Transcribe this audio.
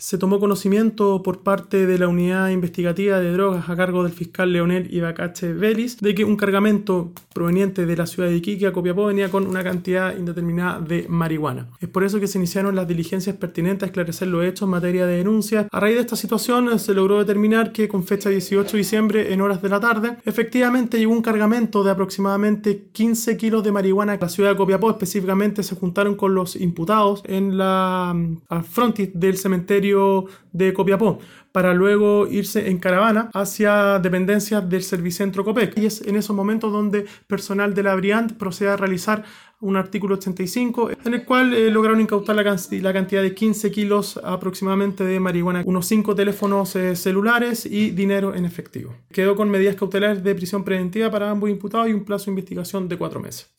Se tomó conocimiento por parte de la Unidad Investigativa de Drogas a cargo del fiscal Leonel Ibacache Vélez de que un cargamento proveniente de la ciudad de Iquique a Copiapó venía con una cantidad indeterminada de marihuana. Es por eso que se iniciaron las diligencias pertinentes a esclarecer los hechos en materia de denuncia. A raíz de esta situación se logró determinar que con fecha 18 de diciembre en horas de la tarde efectivamente llegó un cargamento de aproximadamente 15 kilos de marihuana a la ciudad de Copiapó. Específicamente se juntaron con los imputados en la frontis del cementerio de Copiapó para luego irse en caravana hacia dependencias del Servicentro Copec. Y es en esos momentos donde personal de la Briand procede a realizar un artículo 85 en el cual lograron incautar la cantidad de 15 kilos aproximadamente de marihuana, unos 5 teléfonos celulares y dinero en efectivo. Quedó con medidas cautelares de prisión preventiva para ambos imputados y un plazo de investigación de 4 meses.